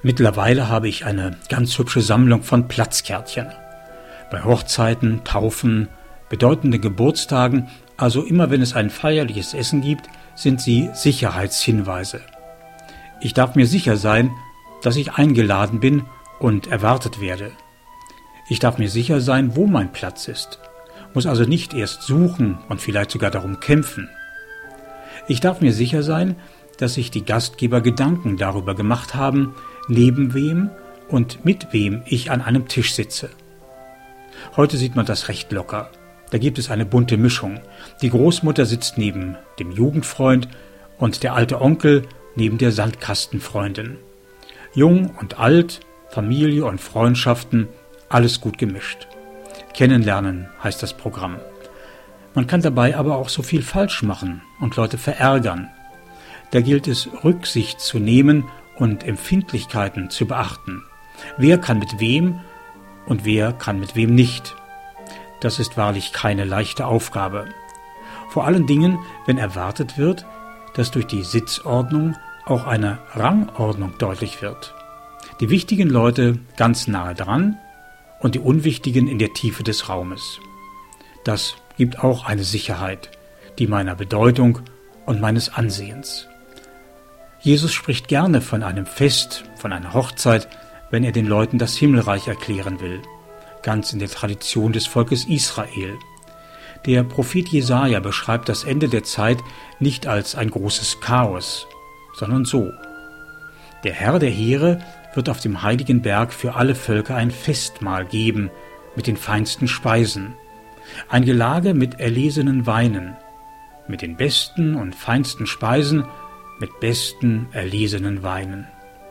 Mittlerweile habe ich eine ganz hübsche Sammlung von Platzkärtchen. Bei Hochzeiten, Taufen, bedeutenden Geburtstagen, also immer wenn es ein feierliches Essen gibt, sind sie Sicherheitshinweise. Ich darf mir sicher sein, dass ich eingeladen bin und erwartet werde. Ich darf mir sicher sein, wo mein Platz ist, muss also nicht erst suchen und vielleicht sogar darum kämpfen. Ich darf mir sicher sein, dass sich die Gastgeber Gedanken darüber gemacht haben, neben wem und mit wem ich an einem Tisch sitze. Heute sieht man das recht locker. Da gibt es eine bunte Mischung. Die Großmutter sitzt neben dem Jugendfreund und der alte Onkel neben der Sandkastenfreundin. Jung und alt, Familie und Freundschaften, alles gut gemischt. Kennenlernen heißt das Programm. Man kann dabei aber auch so viel falsch machen und Leute verärgern. Da gilt es, Rücksicht zu nehmen und Empfindlichkeiten zu beachten. Wer kann mit wem und wer kann mit wem nicht? Das ist wahrlich keine leichte Aufgabe. Vor allen Dingen, wenn erwartet wird, dass durch die Sitzordnung auch eine Rangordnung deutlich wird. Die wichtigen Leute ganz nahe dran und die unwichtigen in der Tiefe des Raumes. Das gibt auch eine Sicherheit, die meiner Bedeutung und meines Ansehens. Jesus spricht gerne von einem Fest, von einer Hochzeit, wenn er den Leuten das Himmelreich erklären will, ganz in der Tradition des Volkes Israel. Der Prophet Jesaja beschreibt das Ende der Zeit nicht als ein großes Chaos, sondern so: Der Herr der Heere wird auf dem heiligen Berg für alle Völker ein Festmahl geben mit den feinsten Speisen, ein Gelage mit erlesenen Weinen, mit den besten und feinsten Speisen, mit besten erlesenen Weinen.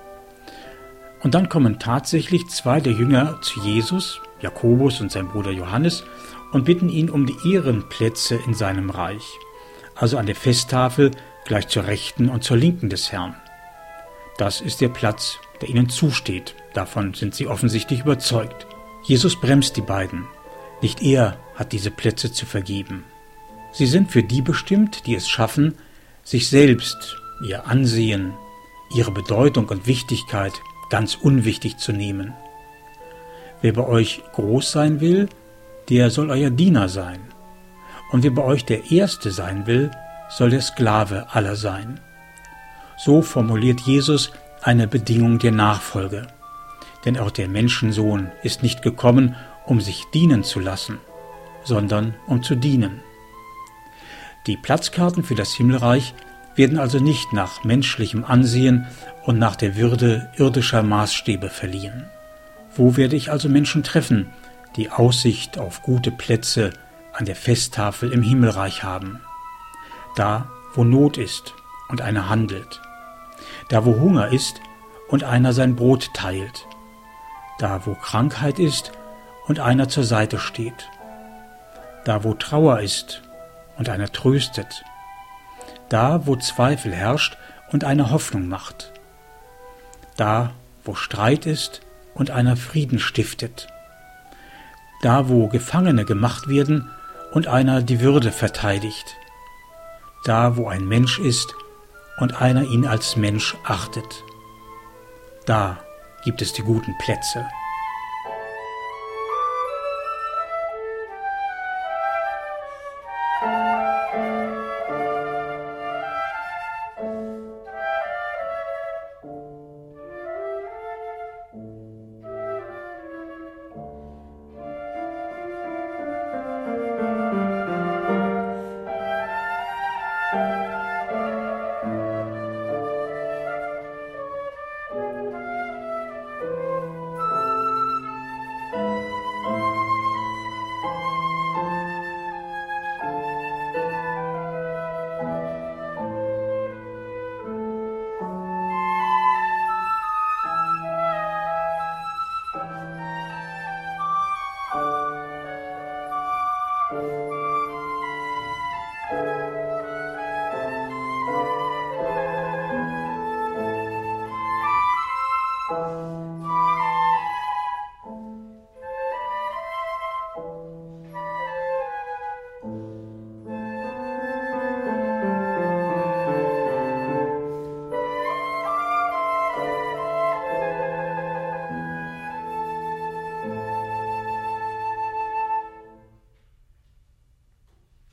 Und dann kommen tatsächlich zwei der Jünger zu Jesus, Jakobus und sein Bruder Johannes, und bitten ihn um die Ehrenplätze in seinem Reich, also an der Festtafel gleich zur Rechten und zur Linken des Herrn. Das ist der Platz, der ihnen zusteht. Davon sind sie offensichtlich überzeugt. Jesus bremst die beiden. Nicht er hat diese Plätze zu vergeben. Sie sind für die bestimmt, die es schaffen, sich selbst, ihr Ansehen, ihre Bedeutung und Wichtigkeit ganz unwichtig zu nehmen. Wer bei euch groß sein will, der soll euer Diener sein. Und wer bei euch der Erste sein will, soll der Sklave aller sein. So formuliert Jesus eine Bedingung der Nachfolge. Denn auch der Menschensohn ist nicht gekommen, um sich dienen zu lassen, sondern um zu dienen. Die Platzkarten für das Himmelreich werden also nicht nach menschlichem Ansehen und nach der Würde irdischer Maßstäbe verliehen. Wo werde ich also Menschen treffen, die Aussicht auf gute Plätze an der Festtafel im Himmelreich haben? Da, wo Not ist und einer handelt. Da, wo Hunger ist und einer sein Brot teilt. Da, wo Krankheit ist und einer zur Seite steht. Da, wo Trauer ist und einer tröstet. Da, wo Zweifel herrscht und einer Hoffnung macht. Da, wo Streit ist und einer Frieden stiftet. Da, wo Gefangene gemacht werden und einer die Würde verteidigt. Da, wo ein Mensch ist und einer ihn als Mensch achtet. Da gibt es die guten Plätze.